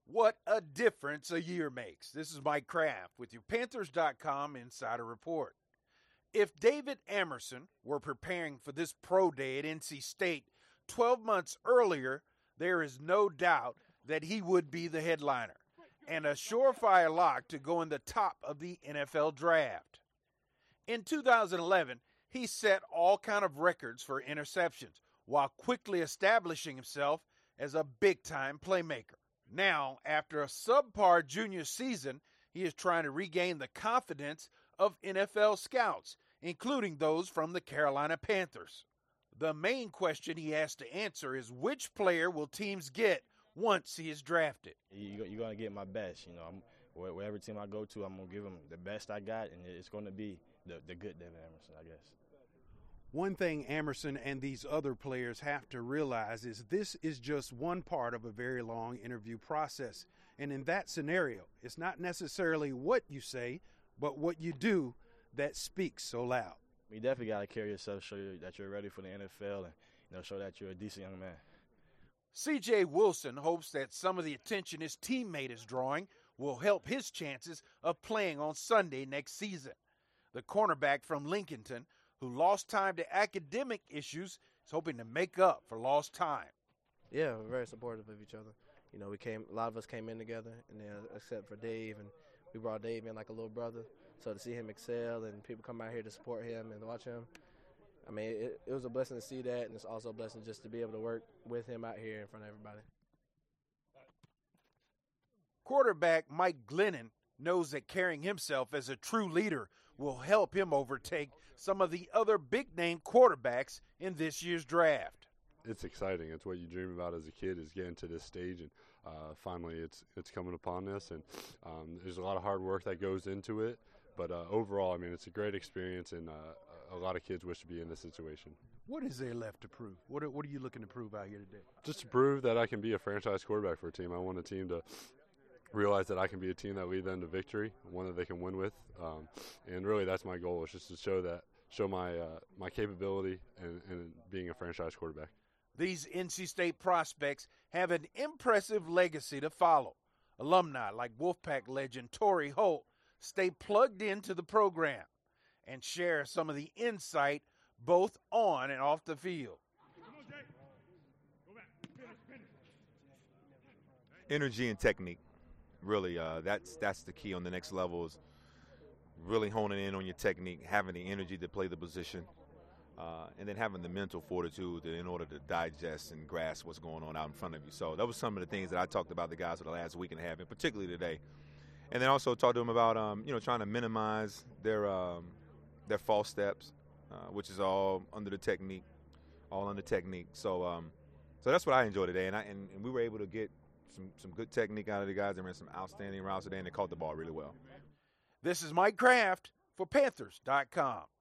What a difference a year makes. This is Mike Kraft with your Panthers.com Insider Report. If David Amerson were preparing for this pro day at NC State 12 months earlier, there is no doubt that he would be the headliner and a surefire lock to go in the top of the NFL draft. In 2011, he set all kind of records for interceptions while quickly establishing himself as a big-time playmaker. Now, after a subpar junior season, he is trying to regain the confidence of NFL scouts, including those from the Carolina Panthers. The main question he has to answer is which player will teams get once he is drafted? You're going to get my best. Wherever team I go to, I'm going to give them the best I got, and it's going to be the good David Amerson, I guess. One thing Amerson and these other players have to realize is this is just one part of a very long interview process. And in that scenario, it's not necessarily what you say, but what you do that speaks so loud. You definitely got to carry yourself, show that you're ready for the NFL, and show that you're a decent young man. C.J. Wilson hopes that some of the attention his teammate is drawing will help his chances of playing on Sunday next season. The cornerback from Lincolnton, who lost time to academic issues, is hoping to make up for lost time. Yeah, we're very supportive of each other. A lot of us came in together, and then except for Dave, and we brought Dave in like a little brother. So to see him excel and people come out here to support him and watch him, it was a blessing to see that, and it's also a blessing just to be able to work with him out here in front of everybody. Quarterback Mike Glennon knows that carrying himself as a true leader will help him overtake some of the other big-name quarterbacks in this year's draft. It's exciting. It's what you dream about as a kid, is getting to this stage, and finally it's coming upon this. And there's a lot of hard work that goes into it, but overall, it's a great experience, and a lot of kids wish to be in this situation. What is there left to prove? What are you looking to prove out here today? Just to prove that I can be a franchise quarterback for a team. I want a team to realize that I can be a team that lead them to victory, one that they can win with, and really that's my goal, is just to show my capability in being a franchise quarterback. These NC State prospects have an impressive legacy to follow. Alumni like Wolfpack legend Torrey Holt stay plugged into the program and share some of the insight both on and off the field. Energy and technique. Really, that's the key on the next level, is really honing in on your technique, having the energy to play the position, and then having the mental fortitude in order to digest and grasp what's going on out in front of you. So that was some of the things that I talked about the guys for the last week and a half, and particularly today. And then also talked to them about trying to minimize their false steps, which is all under the technique, So that's what I enjoyed today, and we were able to get some good technique out of the guys. They ran some outstanding routes today, and they caught the ball really well. This is Mike Kraft for Panthers.com.